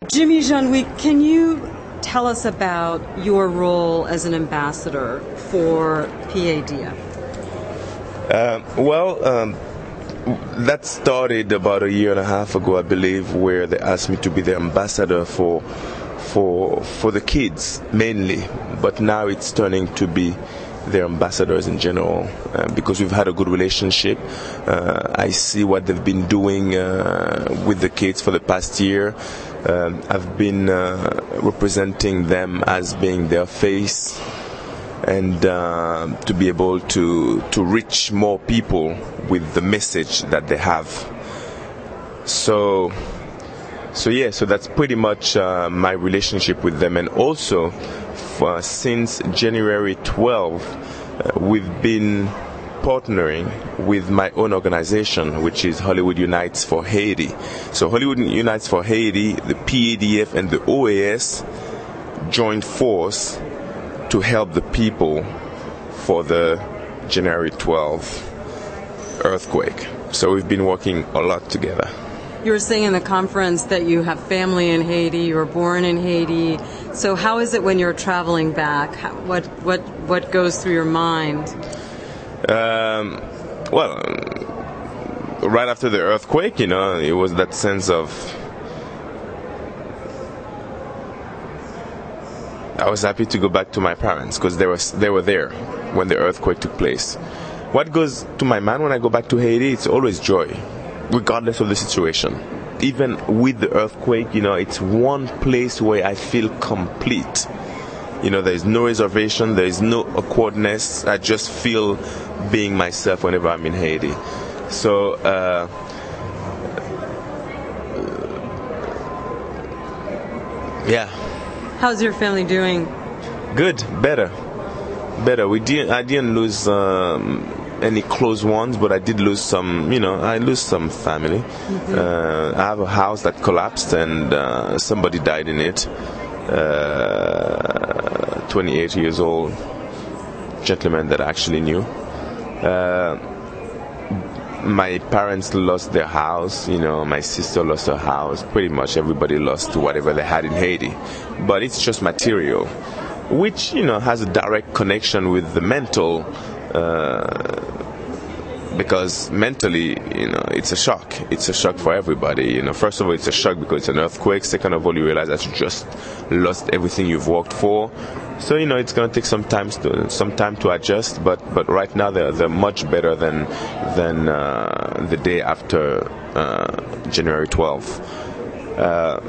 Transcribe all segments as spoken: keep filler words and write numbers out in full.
Jimmy Jean-Louis, can you tell us about your role as an ambassador for P A D F? Uh, well, um, that started about a year and a half ago, I believe, where they asked me to be the ambassador for for for the kids mainly, but now it's turning to be their ambassadors in general, uh, because we've had a good relationship. Uh, I see what they've been doing uh, with the kids for the past year. Um, I've been uh, representing them as being their face, and uh, to be able to to reach more people with the message that they have. So, so yeah, so that's pretty much uh, my relationship with them. And also, for, since January twelfth, uh, we've been partnering with my own organization, which is Hollywood Unites for Haiti. So Hollywood Unites for Haiti, the P A D F and the O A S joined force to help the people for the January twelfth earthquake. So we've been working a lot together. You were saying in the conference that you have family in Haiti, you were born in Haiti. So how is it when you're traveling back? How, what what what goes through your mind? Um, well, right after the earthquake, you know, it was that sense of, I was happy to go back to my parents because they were they were there when the earthquake took place. What goes to my mind when I go back to Haiti? It's always joy, regardless of the situation. Even with the earthquake, you know, it's one place where I feel complete. You know, there is no reservation, there is no awkwardness. I just feel being myself whenever I'm in Haiti. So, uh, yeah. How's your family doing? Good, better, better. We didn't. I didn't lose um, any close ones, but I did lose some. You know, I lose some family. Mm-hmm. Uh, I have a house that collapsed, and uh, somebody died in it. Uh, twenty-eight years old gentleman that I actually knew. Uh, my parents lost their house, you know, my sister lost her house, pretty much everybody lost whatever they had in Haiti. But it's just material, which, you know, has a direct connection with the mental, uh, because mentally, you know, it's a shock. It's a shock for everybody. You know, first of all, it's a shock because it's an earthquake. Second of all, you realize that you just lost everything you've worked for. So, you know, it's going to take some time to some time to adjust. But but right now, they're they're much better than than uh, the day after uh, January twelfth. Uh,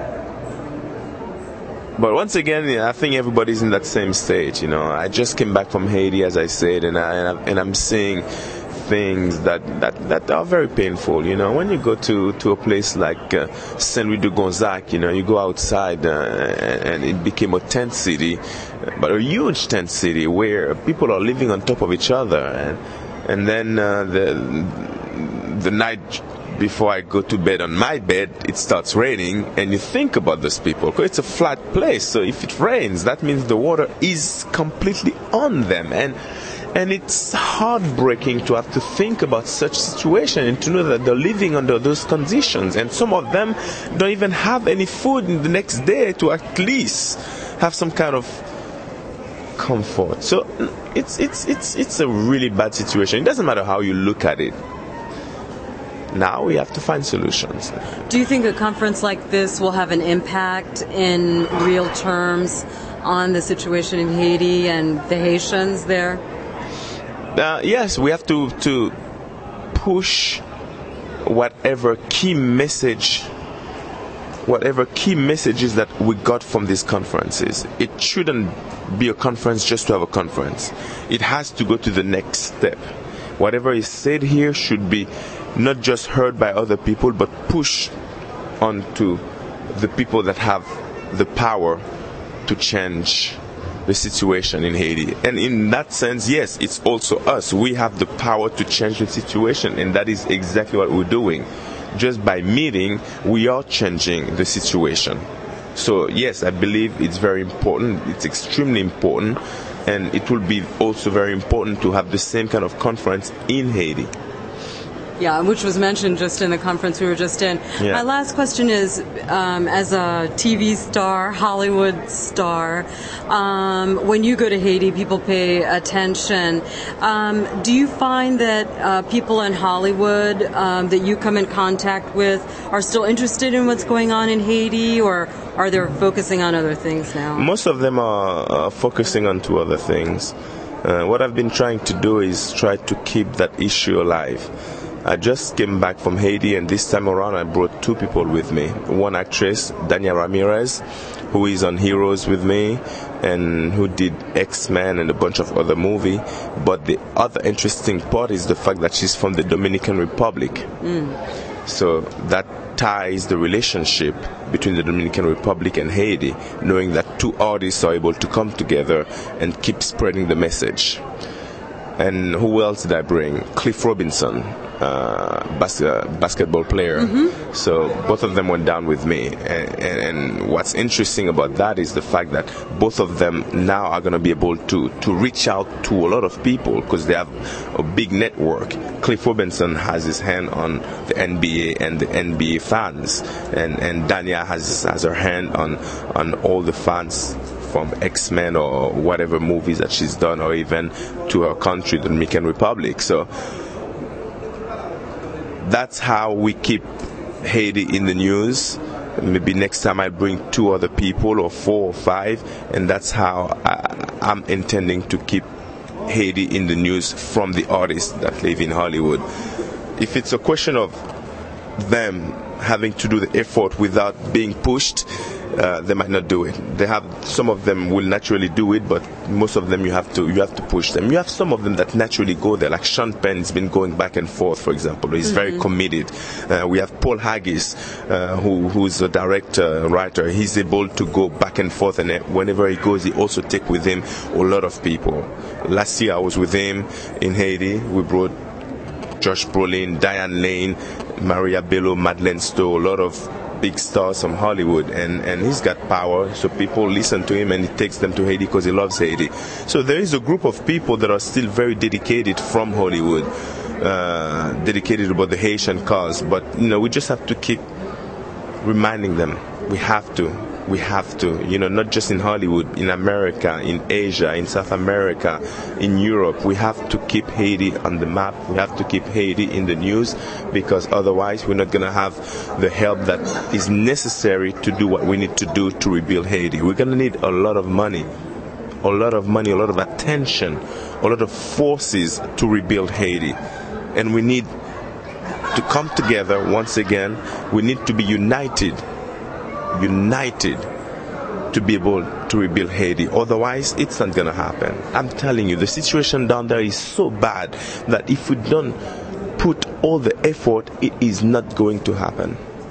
But once again, you know, I think everybody's in that same stage. You know, I just came back from Haiti, as I said, and I and, I, and I'm seeing things that, that, that are very painful. You know, when you go to, to a place like uh, Saint Louis de Gonzague, you know, you go outside uh, and it became a tent city, but a huge tent city where people are living on top of each other, and and then uh, the the night before I go to bed on my bed, it starts raining, and you think about those people, because it's a flat place, so if it rains, that means the water is completely on them, and and it's heartbreaking to have to think about such situation and to know that they're living under those conditions, and some of them don't even have any food in the next day to at least have some kind of comfort. So it's it's it's it's a really bad situation. It doesn't matter how you look at it. Now we have to find solutions. Do you think a conference like this will have an impact in real terms on the situation in Haiti and the Haitians there? Uh, yes, we have to, to push whatever key message, whatever key messages that we got from these conferences. It shouldn't be a conference just to have a conference. It has to go to the next step. Whatever is said here should be not just heard by other people, but pushed onto the people that have the power to change the situation in Haiti. And in that sense, yes, it's also us. We have the power to change the situation, and that is exactly what we're doing. Just by meeting, we are changing the situation. So yes, I believe it's very important. It's extremely important, and it will be also very important to have the same kind of conference in Haiti. Yeah, which was mentioned just in the conference we were just in. Yeah. My last question is, um, as a T V star, Hollywood star, um, when you go to Haiti, people pay attention. Um, do you find that uh, people in Hollywood um, that you come in contact with are still interested in what's going on in Haiti, or are they focusing on other things now? Most of them are uh, focusing on two other things. Uh, what I've been trying to do is try to keep that issue alive. I just came back from Haiti, and this time around I brought two people with me. One actress, Dania Ramirez, who is on Heroes with me and who did X-Men and a bunch of other movies. But the other interesting part is the fact that she's from the Dominican Republic. Mm. So that ties the relationship between the Dominican Republic and Haiti, knowing that two artists are able to come together and keep spreading the message. And who else did I bring? Cliff Robinson, uh, bas- uh, basketball player. Mm-hmm. So both of them went down with me. And, and, and what's interesting about that is the fact that both of them now are going to be able to, to reach out to a lot of people because they have a big network. Cliff Robinson has his hand on the N B A and the N B A fans. And, and Dania has, has her hand on, on all the fans from X-Men or whatever movies that she's done, or even to her country, the Dominican Republic. So that's how we keep Haiti in the news. Maybe next time I bring two other people or four or five, and that's how I, I'm intending to keep Haiti in the news from the artists that live in Hollywood. If it's a question of them having to do the effort without being pushed, Uh, they might not do it. They have some of them will naturally do it, but most of them you have to you have to push them. You have some of them that naturally go there, like Sean Penn's been going back and forth, for example. He's mm-hmm. very committed. Uh, we have Paul Haggis, uh, who who's a director, writer. He's able to go back and forth, and whenever he goes, he also take with him a lot of people. Last year I was with him in Haiti. We brought Josh Brolin, Diane Lane, Maria Bello, Madeleine Stowe, a lot of big stars from Hollywood, and, and he's got power, so people listen to him, and he takes them to Haiti because he loves Haiti. So there is a group of people that are still very dedicated from Hollywood, uh, dedicated about the Haitian cause, but you know, we just have to keep reminding them. We have to. We have to, you know, not just in Hollywood, in America, in Asia, in South America, in Europe. We have to keep Haiti on the map. We have to keep Haiti in the news, because otherwise we're not going to have the help that is necessary to do what we need to do to rebuild Haiti. We're going to need a lot of money, a lot of money, a lot of attention, a lot of forces to rebuild Haiti. And we need to come together once again. We need to be united. united to be able to rebuild Haiti. Otherwise, it's not going to happen. I'm telling you, the situation down there is so bad that if we don't put all the effort, it is not going to happen.